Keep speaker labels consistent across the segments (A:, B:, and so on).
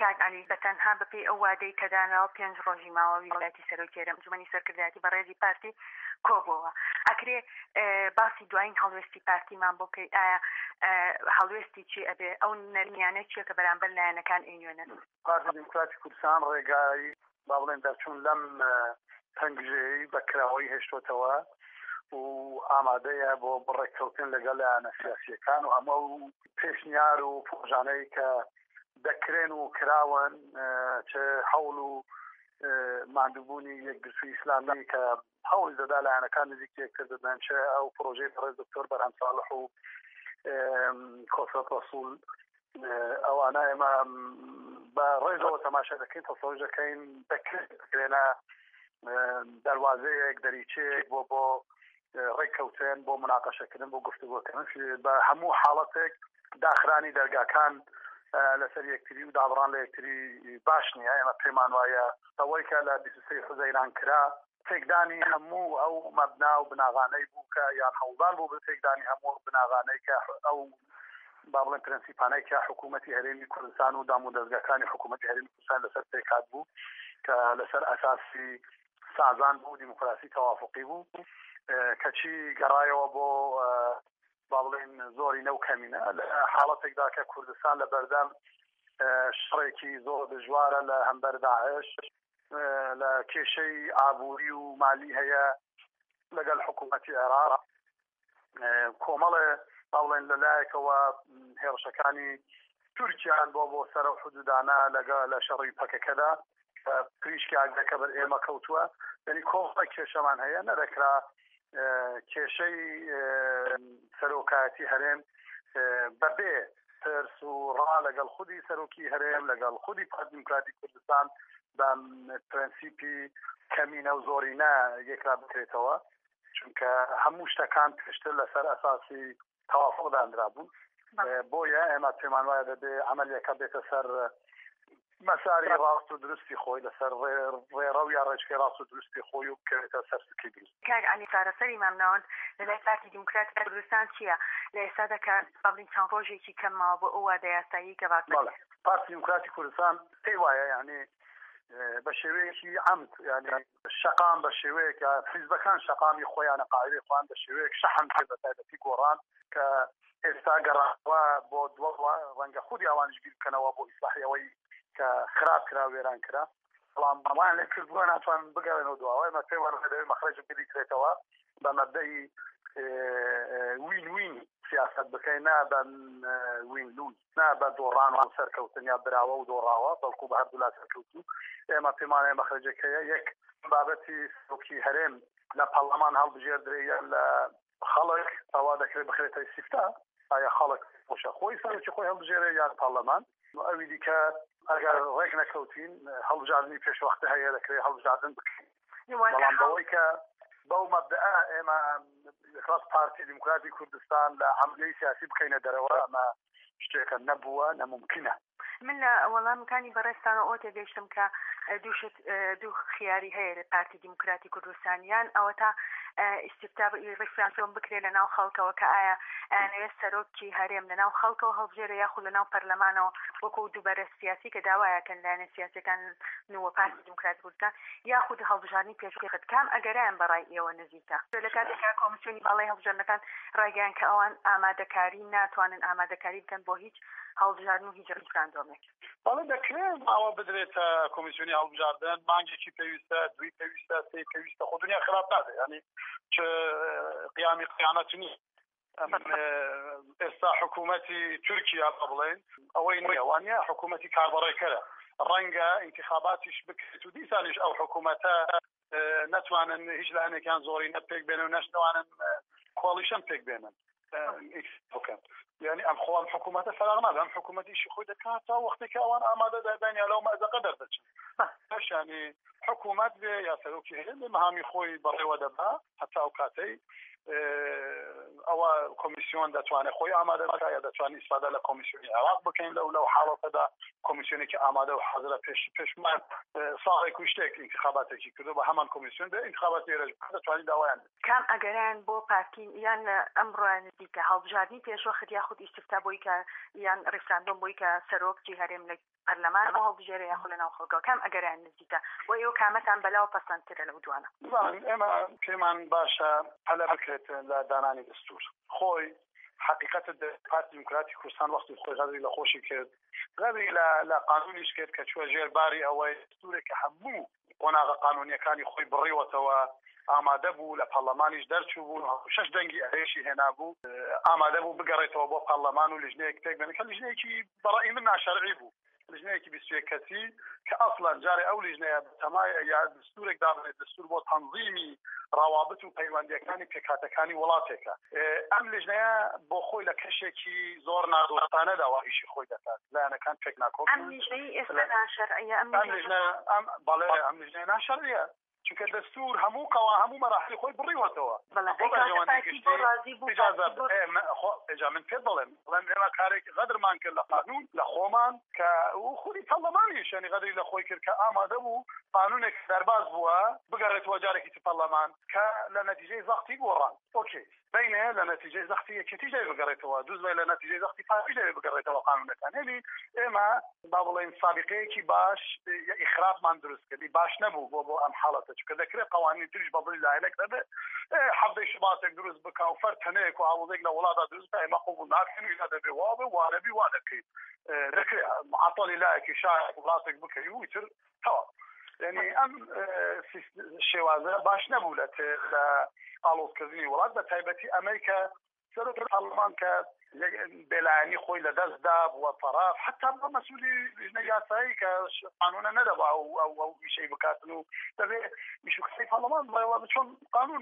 A: کاک علی بەتەنها بەپێی ئەو وادەی کەدانەوە 5 ڕۆژی ماوە ویلایەتی سەرۆکیێرە ئەنجومەنی سەرکردایەتی بەڕێزی پارتی کۆبووەوە ئەکرێ باسی دوایین هەڵوێستی پارتیمان بۆ بکەی ئایا هەڵوێستی چی ئەبێ ئەو نەرمیانە چیە کە بەرامبەر لایەنەکان ئێنوێنن
B: پارتی دیموکراتی کوردستان ڕێگای با بڵێن دەرچوون لەم تەنگژەیەی بەکراوەی هێشتۆتەوە و ئامادەیە بۆ بڕێککەوتن لەگەڵ لایەنە سیاسیەکان و هەموو پێشنیار و پرۆژانەی کە دەکرێن و کراون چه هەوڵ و ماندووبوونی یەکگرتووی ئیسلامی کە هەوڵی دەدا لایەنەکان نزیکی یەکتر ببن چه ئەو پرۆژەی بەڕێز دکتۆر بەرهەم ساڵح و کۆسەت ڕەسوول ئەوانە ئێمە بە ڕێزەوە تەماشا دەکەین تەسەوڕ دەکەین دەکرێنە دەواازەیەک دەریچەیەک بۆ ڕێککەوتن بۆ مناقەشەکردن بۆ گفتوگۆکردن بە هەموو حاڵەتێک داخرانی دەرگاکان لەسەر یەکتری و دابڕان لە یەکتری باش نییە ئێمە پێمان وایە ئەوەی کە لە 23 حوزەیران کرا تێکدانی هەموو ئەو مەبنا و بناغانەی بوو کە یان هەوڵدان بوو بە تێکدانی هەموو بناغانەی کە ئەو با بڵێن پرەنسیپانەی کە حکوومەتی هەرێمی کوردستان و دام و دەستگاکانی حکوومەتی هەرێمی کوردستان لەسەر پێکات بوو کە لەسەر ئەساسی سازان بوو دیموکراسی تەوافقی بوو کەچی گەڕایەوە بۆ با بڵێن زۆری نەو کەمینە لە حاڵەتێکدا کە کوردستان لە بەردەم شڕێکی زۆر دژوارە لە هەمبەر داعش لە کێشەی ئابووری و مالی هەیە لەگەڵ حکوومەتی عێراق کۆمەڵێ با بڵێن لەلایەکەوە هێرشەکانی تورکیان بۆ سەر و حدودانە لە شەڕی پەکەکەدا پریشکی ئاگرەکە بەر ئێمە کەوتووە یعنی کۆمەڵێک کێشەمان هەیە نەدەکرا کێشەی سەرۆکایەتی هەرێم بەبێ ترس و ڕا لەگەڵ خودی سەرۆکی هەرێم لەگەڵ خودی پارتی دیموکراتی کوردستان بە پرەنسیپی کەمینە و زۆرینە یەکرا بکرێتەوە چونکە هەموو شتەکان پێشتر لەسەر ئەساسی تەوافق دانرا بوون بۆیە ئێمە پێمان وایە دەبێ عملیەکە بێتە سەر مەساری ڕاست و درستی خۆی لەسەر ڕێڕە و یا ڕێچکەی ڕاست و درستی خۆی و بکەوێتە سەر سکی دروست.
A: کاک علی چارەسەری مامناوەند لەلای پارتی دیموکراتی کوردستان چییە لە ئێستا دەکات با بڵین چەند ڕۆژێکی کەمماوە بۆ ئەو وادە یاسایی کە
B: پارتی دیموکراتی کوردستان پێی وایە یعنی بە شێوەیەکی عەمد یعنی شەقام بە شێوەیەک حیزبەکان شەقامی خۆیانە قاعدەی خۆیان بە شێوەیەک شەحن کرد بە تایبەتی گۆڕان کە ئێستا گەڕاوە بۆ دووە ڕەنگە خودی ئەوانش بیر بکەنەوە بۆ ئیسلاحیەوەی کە خراپ کرا وێران کرا بەڵام بەڵام لە کردووە ناتوان بگەڕێنەوە دووە ئێمە پێی وایە دەبێت مەخرەج بکرێتەوە بە مەبدەی وین وین سیاست بکەین نا بە وین لوز نا بە دۆڕان و سەرکەوتن یا براوە و دۆڕاوە بەڵکو بە هەردوو لا سەرکەوتو ئێمە پێمانەیە مەخرجەکەیە یەک بابەتی سەرۆکی هەرێم لە پەرلەمان هەڵبژێردرێ یان لە خەڵک ئەوا دەکرێت بخرێتە ئیستیفتا ئایا خەڵک خۆشە خۆی سەرۆکی خۆی هەڵبژێرێ یان پەرلەمان ئەوی دیکە ئەگەر ڕێک نەکەوتین هەڵبژاردننی پێشوەختە هەیە دەکرێت هەڵبژاردن بکەین بەڵام بەوەی کە بەو مەبدەئە ئێمە ڕاست پارتی دیموکراتی کوردستان لە عەملیەی سیاسی بکەینە دەرەوە ئەمە شتێکە نەبووە نەمومکینە.
A: من لە وەڵامەکانی بەڕێستانە ئەوە تێگەیشتم کە دوو خیاری هەیە لە پارتی دیموکراتی کوردستانیان ئەوە تا ئیستیفتا ڕێفرانسیۆن بکرێت لە ناو خەڵکەوە کە ئایا ئەیانەوێت سەرۆکی هەرێم لە ناو خەڵکەوە هەڵبژێرە یاخود لە ناو پەرلەمانەوە وەکو دووبارە سیاسی کە داوایەکەن لایەنە سیاسیەکان نووە پارتی دیموکراتی کوردستان یاخود هەڵبژاردننی پێشکەوت کام ئەگەرایان بەڕای ئێوە نزیکە لە کاتێکا کۆمیسیۆنی باڵای هەڵبژاردنەکان ڕایگەیان کە ئەوان ئامادەکاری ناتوانن ئامادەکاری بکەن بۆ هیچ هەڵبژاردن و هیچ ڕیفراندۆمێک
B: بەڵێ دەکرێت ئەوە بدرێتە کۆمیسیۆنی هەڵبژاردن مانگێکی پێویستە دوی پێویستە سێ پێویستە خۆ دنیا خراپ نادێ ینی چ قیامی قیامەت نییە ئێستا حکوومەتی تورکیا بڵێن ئەوەی نییە وانە حکوومەتی کاربڕێکەرە ڕەنگە انتخاباتیش بکرێت و دیسانیش ئەو حکوومەتە نەتوانن هیچ لایەنێکیان زۆری نەپێک بێنن و نەشتوانن کۆلیشن پێک بێنن يعني ام خوام حكومات فراغ ما ام حكومتي شي خوي دكات وقتك اوان اماده دابين لو ما اذا قدر دچ باش يعني حكومات يا سلوكي هي مهامي خوي بري ودبا حتى اوقاتي او كوميسيون داتوانه خوي اماده بكايا داتواني استفاده له كوميسيون عراق بكين لو حاله دا كوميسيوني كي اماده وحاضره پیش ما صاحي كوشتك انتخاباتك كده بهمان كوميسيون ده انتخابات يرج داتواني داوان
A: كم اگران بو پارتی یان امران دیکه هەڵبژاردننی پیش وقت یاخود استفتا بوی که یان ریفراندوم بوی که سەرۆکی هەرێم لە پەرلەمان هەڵبژێرە یاخۆ لەناو خەڵکەوە کام ئەگەریان نزیکە و ئێوە کامەتان بەلاوە پەسەندترە لەو دوانە؟
B: ئێمە پێمان باشە هەلە بکرێت لە دانانی دەستور خۆی حقیقەت پارتی دیموکراتی کوردستان وەختی خۆی غەدری لە خۆشی کرد غەدری لە قانونیش کرد کە چوە ژێرباری ئەوەی دەستورێک کە هەموو قۆناغە قانونیەکانی خۆی بڕیوەتەوە ئامادە بوو لە پەرلەمانیش دەرچوو بوو 6 دەنگی ئەرێشی هێنا بوو ئامادە بوو بگەڕێتەوە بۆ پەرلەمان و لیژنەیەک پێک بێنێت کە لیژنەیەکی بەڕای من ناشەرعی بوو لیژنەیەکی 21 کەسی کە ئەسڵەن جارێ ئەو لیژنەیە تەمایە یا دستورێک دابێت دستور بۆ تەنظیمی ڕاوابط و پەیوەندیەکانی پێکهاتەکانی وڵاتێکە ئەم لیژنەیە بۆ خۆی لە کەشێکی زۆر نادۆستانە داوا ئیشی خۆی دەکات لایەنەکان پێک ناکۆ
A: ئەم لیژنەی ئێستا ناشەرعیە
B: ئەم لیژنەیە ناشەرعیە چونکە دەستور هەموو قەوا هەموو مەراحلی خۆی بڕیوەتەوە ئێجا من پێ بڵێم ئێمە کارێک غەدرمان کرد لە قانون لە خۆمان کە خوری پەرلەمانیش یعنی غەدری لە خۆی کرد کە ئامادە بوو قانونێک دەرباز بووە بگەڕێتەوە جارێکی تر پەرلەمان کە لە نەتیجەی زەختی گۆڕان ئۆکێ بینێ لە نەتیجەی زەختی یەکێتی دەوێت بگەڕێتەوە دووزای لە نەتیجەی زەختی پارتی دەوێت بگەڕێتەوە قانونەکان هێنی ئێمە با بڵێن سابقەیەکی باش ئیخراپمان دروست کردی باش نەبوو بۆ ئەم حاڵەتە چونکە دەکرێت قوانین تریش بەبڵی لایەنێک دەبێت حەفتەی شباتێک دروست بکە و فەر تەنەیەک و هەوڵێک لە وڵاتە دروست بکە ئێمە قبول ناکەین ویلا دەبێ وابێ وانەبی وا دەکەیت دەکرێت معتەڵی لایەکی شایەک وڵاتێک بکەی و ئیتر تەوا یعنی ئەم شێوازە باش نەبوو لە ئاڵۆزکردنی وڵات بە تایبەتی ئەمریکا سەرۆکی پەرلەمان کە بێلایەنی خۆی لە دەستدا بووە تەڕاف حتا بە مەسئولی لیژنە یاسایی کە قانونە نەدەبا ئەو ئیشەی بکاتن و دەبێت میشکەی پەرلەمان بڵێ چۆن قانون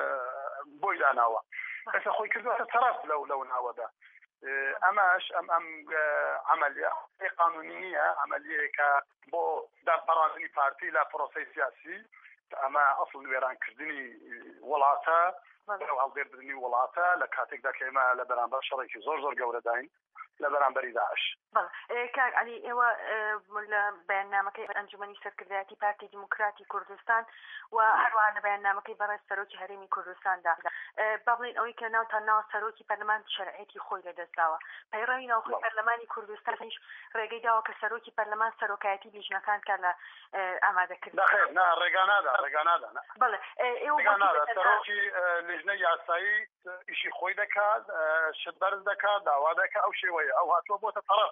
B: بۆی داناوە ئێستا خۆی کردووەتە تەڕاف لەو ناوەدا ئەمەش ئەم عملیە قانونی نییە عملیەیەکە بۆ دابڕاندنی پارتی لە پرۆسەی سیاسی ئەمە ئەسڵ وێرانکردنی وڵاتە هەڵبێردنی وڵاتە لە کاتێکدا کە ئێمە لە بەرامبەر شەڕێکی زۆر گەورە داین لە بەرامبەری داعش
A: کاک علی ئێوە لە بەیاننامەکەی ئەنجومەنی سەرکردایەتی پارتی دیموکراتی کوردستان و هەروەها لە بەیاننامەکەی بەڕێز سەرۆکی هەرێمی کوردستاندا با بڵێن ئەوەی کە ناوتان ناوە سەرۆکی پەرلەمان شەرعیەتی خۆی لەدەستداوە پەیڕەوی ناوخۆی پەرلەمانی کوردستانیش ڕێگەی داوە کە سەرۆکی پەرلەمان سەرۆکایەتی لیژنەکان کە لە ئامادەکردن
B: ڕێگانادا
A: بەڵێ ئێوە
B: سەرۆکی لیژنە یاسایی ئیشی خۆی دەکات شتبەرز دەکات داوا دەکات ئەو شێوەیە ئەو هاتووە بۆتە تەڕەف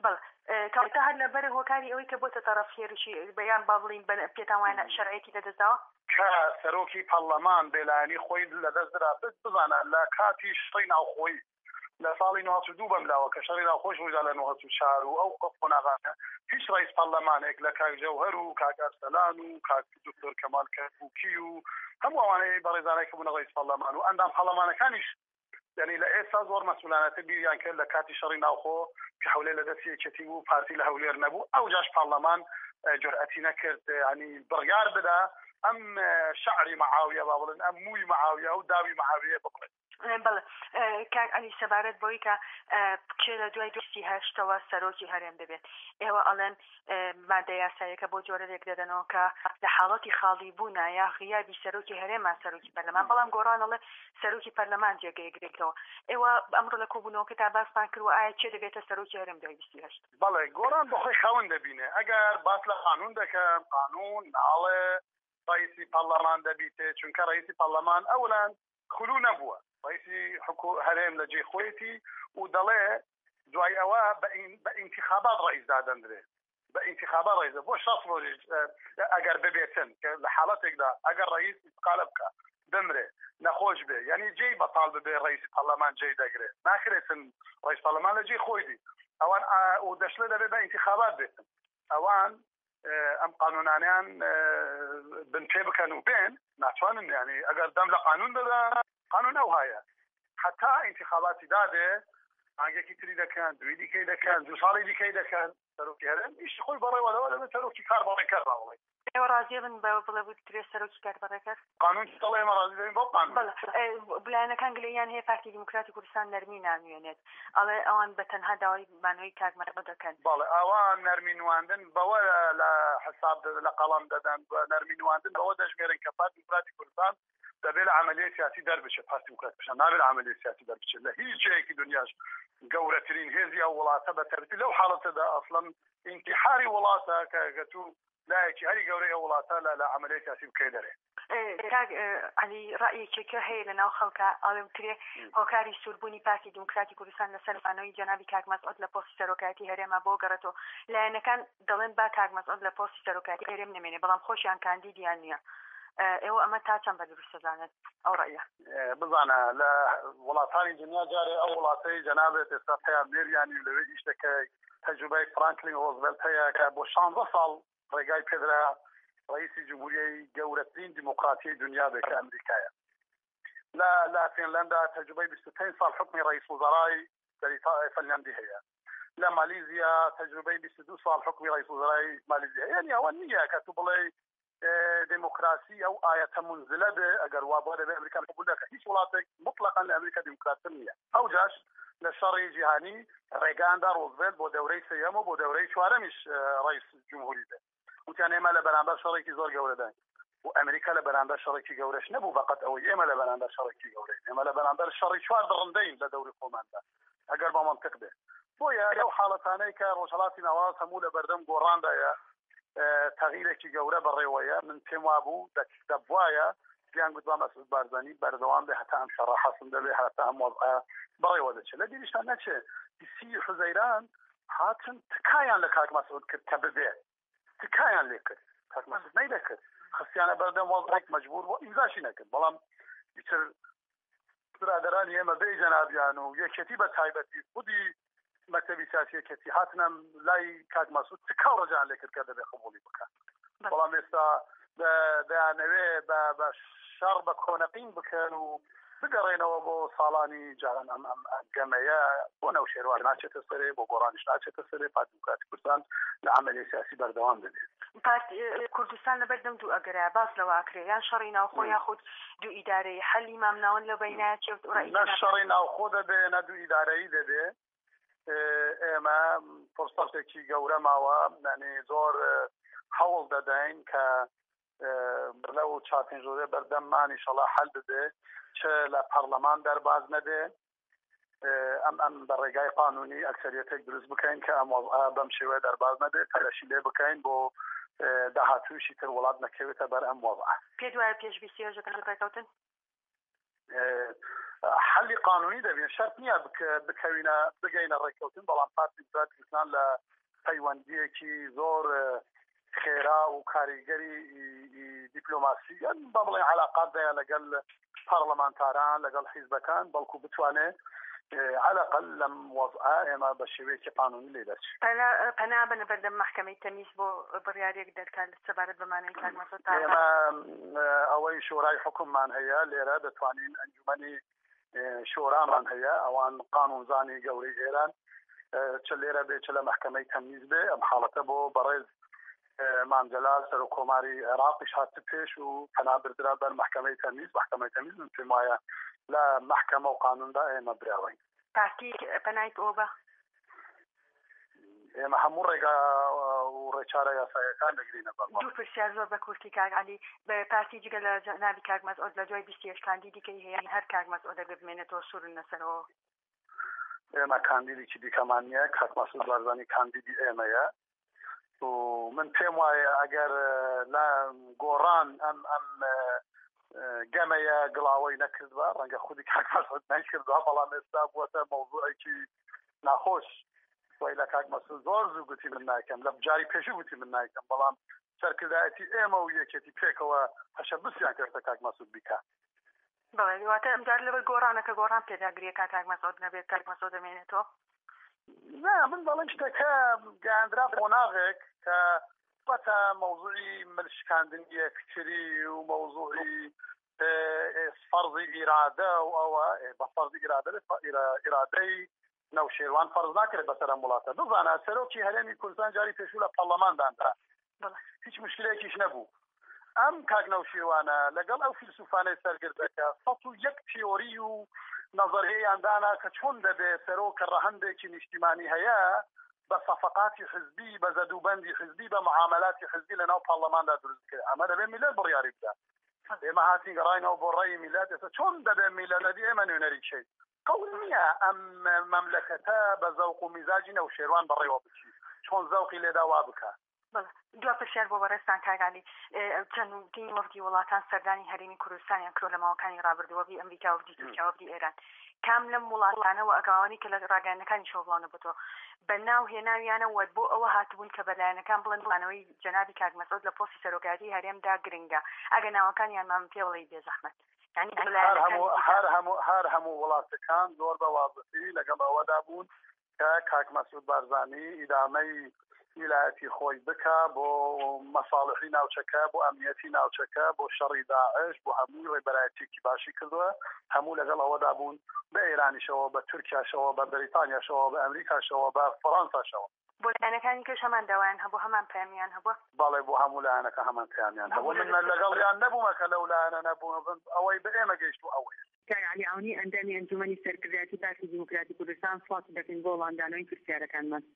A: کاتا هەر لەبەر هۆکاری ئەوەی کە بۆتە تەڕەف هێرشی بەیان با بڵین پێتان وایە شەرعیەتی لەدەستداوە
B: کە سەرۆکی پەرلەمان بێلایەنی خۆی لەدەستدرا بزانە لە کاتی شتەی ناوخۆی لە ساڵی 92 بەملاوە کە شەڕی ناوخۆش بوودا لە 94 و ئەو قۆناغانە هیچ ڕئیس پەرلەمانێک لە کاک جەوهەر و کاک ئەرسەلان و کاک دکتۆر کەمال کەرکووکی و هەموو ئەوانەی بەڕێزانەی کە بوونە ڕئیس پەرلەمان و ئەندام پەرلەمانەکانیش یعنی لە ئێستا زۆر مەسئولانەتە بیریان کرد لە کاتی شەڕی ناوخۆ کە هەولێ لە دەستی یەکێتی بوو پارتی لە هەولێر نەبوو ئەو جاش پەرلەمان جورئەتی نەکرد ینی بڕیار بدا ئەم شعری مەعاویە با بڵێن ئەم مووی مەعاویە و داوی مەعاویە بڵێن
A: بەڵێ کاک علی سەبارەت بۆی کە کێ لە دوای 28ەوە سەرۆکی هەرێم دەبێت ئێوە ئەڵێن مادە یاساییەکە بۆ جۆرەێک دەدەنەوە کە لە حاڵەتی خاڵی بوونا یا غیابی سەرۆکی هەرێمان سەرۆکی پەرلەمان بەڵام گۆڕانەڵێ سەرۆکی پەرلەمان جێگەیەگرێتەوە ئێوە ئەمڕۆ لە کۆبوونەوەکە تا باسمان کردوە ئایا چێ دەبێتە سەرۆکی هەرێم دوای 28
B: بەڵێ گۆڕان بەخۆی خاوەن دەبینێ ئەگەر باس لە قانون دەکەم قانون ناڵێ ڕئیسی پەرلەمان دەبیتێ چونکە ڕئیسی پەرلەمان ئەوڵان خلو نەبووە ڕئیسی هەرێم لە جێ خۆیەتی و دەڵێ دوای ئەوە بە ئینتیخابات ڕئیس دادەندرێ بە ئینتیخابات ڕئیس بۆ 6 ڕۆژ ئەگەر ببێتن کە لە حاڵەتێکدا ئەگەر ڕئیس استقالە بکە دەمرێ نەخۆش بێ یعنی جێی بەتاڵ ببێ ڕئیسی پەرلەمان جێی دەگرێت ناکرێتن ڕئیس پەرلەمان لە جێ خۆی دی ئەوان و دەشلە دەبێت بە ئینتیخابات بێتن ئەوان ئەم قانونانیان بن پێ بکەن و بێن ناتوانن یعنی ئەگەر دەم لە قانون دەدا قانون ئەو هەیە حتا انتخاباتی دادێ ئاگێکی تری دەکەن دوی دیکەی دەکەن دو ساڵی دیکەی دەکەن سەرۆکی هەرێم ئیش خۆی بەڕێوەدەوە دەبێت سەرۆکی کار بەڕێکەر ڕاوڵێ
A: ئێوە ڕازیە بن بڵێ بوو ترێ سەرۆکی کار بەڕێکەر
B: قانون دەڵێ ئێمە ڕازی دەبین بۆ قانون
A: بلایەنەکان گلەیان هەیە پارتی دیموکراتی کوردستان نەرمی نانوێنێت ئەڵێ ئەوان بە تەنها داوای مانەوەی کارمەرە دەکەن
B: بەڵێ ئەوان نەرمی نواندن بەوە لە حساب لە قەڵام دەدەن بە نەرمی نواندن بەوە دەژمێرن کە پارتی دیموکراتی کوردستان دەبێت لە عملیە سیاسی دەربچێت پارتی دیموکرات بشە نابێت عملیە سیاسی دەربچێت لە هیچ جایەکی دنیاش گەورەترین هێزی ئەو وڵاتە بە تەرتیب لەو حاڵەتەدا ئەسڵەن انتحاری وڵاتە کە تو لایەکی هەری گەورەی ئەو وڵاتە لە عملیە سیاسی بکەی دەرێ
A: علی ڕأیەکێکە هەیە لەناو خەڵکە ئەڵێوترێ هۆکاری سووربوونی پارتی دیموکراتی کوردستان لەسەر مانەوەی جەنابی کاک مەسعود لە پۆستی سەرۆکایەتی هەرێمە بۆ گەڕێتەوە لایەنەکان دەڵێن با کاک مەسعود لە پۆستی سەرۆکایەتی هەرێم نمێنێ بەڵام خۆشیان کاندیدیان نییە ئێوە ئەمە تا چەند بە دروست دەزانێت ئەو ڕأیە
B: بزانە لە وڵاتانی دنیا جارێ ئەو وڵاتەی جەنابێت ئێستا پێیان بێریانی لەوێ ئیش دەکەی تەجروبەی فرانکلین روزڤلت هەیە کە بۆ 16 ساڵ ڕێگای پێدرا رئیسی جمهوریەی گەورەترین دیموکراتی دنیا بێت کە ئەمریکایە لە فینلندا تەجروبەی 25 ساڵ حکمی رئیس وزرای فنلندی هەیە لە مالیزیا تەجروبەی 22 ساڵ حکمی رئیس وزرای مالیزیا یعنی ئەوە نییە کە تو بڵێ ديمقراسي او آية منزلة اگر وابد بأمريكا قبول لك هيش ولايات مطلقا لأمريكا ديمقراطية او جاش للشرعي جهاني ريغان دا روزفلت بو دوري سيامو بو دوري شوارمش رئيس جمهوري ده وكان ما لبرانبر شرعي كي زور جولدان وامريكا لبرانبر شرعي كي جورش نبو فقط او اما لبرانبر شرعي كي جوري اما لبرانبر شرعي شوار درندين لدوري قومان ده اگر با منطق ده بويا لو حالتانه که روشلاتي نواز همو لبردم قران ده يا تغییرێکی گەورە بەڕێوەیە من پێم وابوو دەبواە پیان گوتوان مەسعود بارزانی بەردەوام بێ هەتا ئەم شەڕە حەسم دەبێ هەتا ئەم وەضعە بەڕێوە دەچێت لە دیریشتان نەچێ دیسی حوزەیران هاتن تکایان لە کاک مەسعود کرد کە ببێ تکایان لێ کرد کاک مەسعود نەیدەکرد خستیانە بەردەم وەضعێک مەجبور بۆ ئیمزاشی نەکرد بەڵام ئیتر برادرانی ئێمە بێ جەنابیان و یەکێتی بە تایبەتی خودی مكتبی سیاسی کەتی هاتنم لای کاک مەسعود تکاو ڕجان لێ کرد کە دەبێ قبوڵی بکات بەڵام ئێستا دەیانەوێ بە شەڕ بە کۆنەقین بکەن و بگەڕێنەوە بۆ ساڵانی جاران ئەم گەمەیە بۆ نەوشێروان ناچێتە سەرێ بۆ گۆڕانیش ناچێتە سەرێ پارتی دیموکراتی کوردستان لە عملی سیاسی بەردەوام دەبێت
A: پارتی کوردستان لەبەردەم دوو ئەگەرە باس لەوە ئاکرێ یان شەڕی ناوخۆ یاخود دوو ئیدارەی حەلی مامناون لە بەینایە چێت
B: نە شەڕی ناوخۆ دەبێ نە دوو ئیدارەیی دەبێ ئێمە فرسەتێکی گەورە ماوە یعنی زۆر هەوڵ دەدەین کە لەو چاپێنجۆرە بەردەممان ئینشەڵا حەل بدێ چ لە پەرلەمان دەرباز نەبێ ئەم بە ڕێگای قانونی ئەکسەریەتێک دروست بکەین کە ئەم بەم شێوەیە دەرباز نەبێت تەلەشی لێ بکەین بۆ داهاتووشی تر وڵات نەکەوێتە بەر ئەم وەضعە
A: پێ دوایە پێشبیستی هێژەکان ڕێکەوتن
B: حەلی قانونی دەبێت شەرت نییە بکەوینە بگەینە ڕێککەوتن بەڵام پارتی دیموکراتی کوردستان لە پەیوەندیەکی زۆر خێرا و کاریگەری دیپلۆماسی با بڵێن علاقاتدایە لەگەڵ پارلەمانتاران لەگەڵ حیزبەکان بەڵکو بتوانێت علاقل لەم وەضعە ئێمە بە شێوەیەکی قانونی لێ دەچێت
A: پەنا بنە بەردەم محکەمەی تەمیز بۆ بڕیارێک دەرکات سەبارەت بەمانەی کاک مەسعود
B: ئێمە ئەوەی شۆرای حکوممان هەیە لێرە دەتوانین ئەنجومەنی شۆرامان هەیە ئەوان قانونزانی گەورەی ئێران چ لێرە بێ چ لە محکەمەی تەمیز بێ ئەم حاڵەتە بۆ بەڕێز مامجلال سەرۆکۆماری عێراقیش هات پێش و پەنابردرا بەر محکەمەی تەمیز من پێم وایە لە محکەمە و قانوندا ئێمە براوین
A: پارتی پەنایت ئەوە بە
B: ئێمە هەموو ڕێگا و ڕێچارە یاساییەکان دەگرینە بەڵام
A: دوو پرسیار زۆر بە کورتی کاک عەلی بە پارتی جگە لە جەنابی کاک مەسعود لە دوای 28 کاندیدیکەی هەیە هەر کاک مەسعود دەبێت بمێنێتەوە سوورن لەسەرەوە
B: ئێمە کاندیدێکی دیکەمان نییە کاک مەسعود بارزانی کاندیدی ئێمەیە و من پێم وایە ئەگەر لە گۆڕان ئەم گەمەیە گڵاوەی نەکردوە ڕەنگە خودی کاک مەسعود نەکردوە بەڵام ئێستا بووەتە مەوضوعێکی ناخۆش وای لە کاک مەسعود زۆر زوو گوتی من ناکەم لە جاری پێشوو گوتی من ناکەم بەڵام سەرکردایەتی ئێمە و یەکێتی پێکەوە تەشەبوسیان کردە کاک مەسعود بیکات
A: بەڵێ واتە ئەمجار لەبەر گۆڕانەکە گۆڕان پێداگرێ کاک مەسعود نەبێت کاک مەسعود دەمێنێتەوە
B: نا من بەڵێن شتەکە گەاندرا قۆناغێک کە بەتە مەوضوعی ملشکاندنی یەکتری و مەوضوعی فەرضی ئیرادە و ئەوە بە فەرضی ئیرادەی نەوشێروان فەرض ناکرێت بەسەر ئەم وڵاتە بزانە سەرۆکی هەرێمی کوردستان جاری پێشوو لە پەرلەمانداندا هیچ مشکلێکیش نەبوو ئەم کاک نەوشێروانە لەگەڵ ئەو فیلسوفانەی سەرگردەکە 101 تیۆری و نظریەیاندانا کە چۆن دەبێت سەرۆکە ڕەهەندێکی نیشتیمانی هەیە بە صفقاتی حزبی بە زەدوبەندی حزبی بە معاملاتی حزبی لەناو پەرلەماندا دروست کرد ئەمە دەبێت میلەت بڕیاری بدات ئێمە هاتین گەڕاینەوە بۆ ڕێی میلاد ئێستا چۆن دەبێ میلادی ئێمە نوێنەری چێت قەول نییە ئەم مەملەکەتە بە زەوق و میزاجی نەوشێروان بەڕێوە بچی چۆن زەوقی لێدا وا بکە
A: دو پرسیار بۆ بەڕێستان کاگالی چەندین وەفدی وڵاتان سەردانی هەرێمی کوردستانیان کرۆ لە ماوەکانی ڕابردووە بی ئەمریکا وەفدی تورکیا وەفدی ئێران کام لەم وڵاتانەوە ئەگاوانی کە لە ڕاگەیانەکانی شەو بڵاو نەبووەوە بەناو هێناویانەوە بۆ ئەوە هاتبوون کە بەلایەنەکان بڵێن بڵانەوەی جەنابی کاک مەسعود لە پۆستی سەرۆکایەتی هەرێمدا گرنگە ئەگە ناوەکانیان مام پێ بڵێ بێزەحمەت
B: هەر هەموو وڵاتەکان زۆر بە وازەتی لەگەڵ ئەوەدا بوون کە کاک مەسعود بارزانی ئیدامەی ویلایەتی خۆی بکە بۆ مەساڵحی ناوچەکە بۆ ئەمنیەتی ناوچەکە بۆ شەڕی داعش بۆ هەمووی ڕێبەرایەتێکی باشی کردووە هەموو لەگەڵ ئەوەدا بوون بە ئێرانیشەوە بە تورکیاشەوە بە بریتانیاشەوە بە ئەمریکاشەوە بە فەڕەنساشەوە
A: بۆ لایەنەکانی کەش هەمان داوایان هەبوو هەمان پەیامیان هەبووە
B: بەڵێ بۆ هەموو لایەنەکە هەمان پەیامیان هەبوو من لەگەڵیان نەبوومە کە لەو لایەنە نەبوون ئەوەی بە ئێمە گەیشت و ئەوەیە
C: علی عونی ئەندامی ئەنجومەنی سەرکردایەتی پارتی دیموکراتی کوردستان فڵات دەکەین بۆ وڵاندانەوەی پرسیارەکانمان